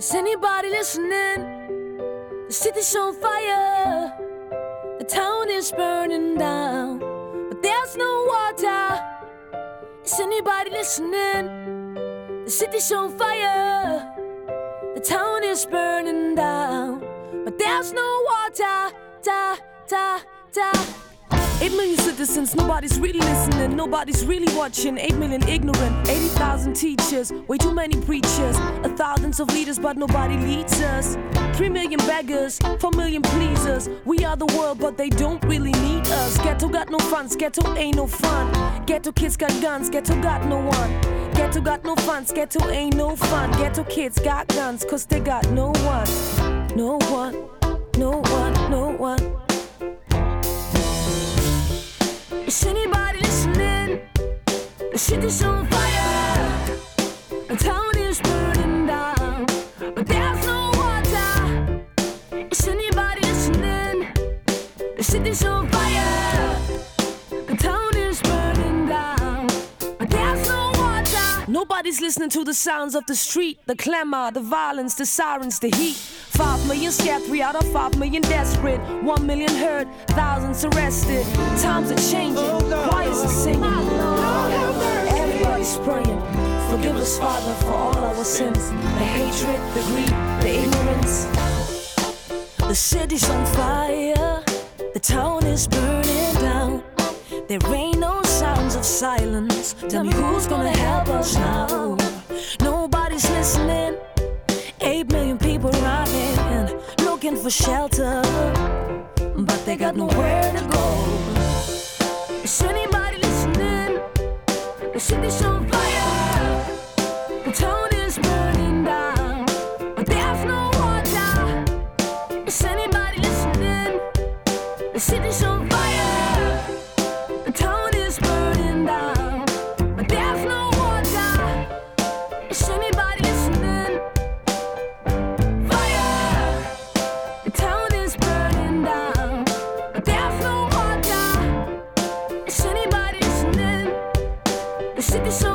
Is anybody listening? The city's on fire. The town is burning down, but there's no water. Is anybody listening? The city's on fire. The town is burning down, but there's no water. 8 million citizens, nobody's really listening, nobody's really watching. 8 million ignorant, 80,000 teachers, way too many preachers, thousands of leaders, but nobody leads us. 3 million beggars, 4 million pleasers. We are the world, but they don't really need us. Ghetto got no funds, ghetto ain't no fun. Ghetto kids got guns, ghetto got no one. Ghetto got no funds, ghetto ain't no fun. Ghetto kids got guns, cause they got no one. No one, no one, no one. Is anybody listening? The city's on fire. The town is burning down, but there's no water. Is anybody listening? The city's on fire. The town is burning down, but there's no water. Nobody's listening to the sounds of the street, the clamor, the violence, the sirens, the heat. 5 million scared, 3 out of 5 million desperate. 1 million hurt, thousands arrested. Times are changing, choirs are singing. Everybody's praying. Forgive us, Father, for all our sins. The hatred, the greed, the ignorance. The city's on fire. The town is burning down. There ain't no sounds of silence. Tell me who's gonna help us now? Nobody's listening. 8 million people running, looking for shelter, but they got nowhere to go. Is anybody listening? The city's on fire. The town is burning down, but there's no water. Is anybody listening? The city's on fire. The town is burning down, but there's no water. Is anybody listening? Is anybody listening? The city's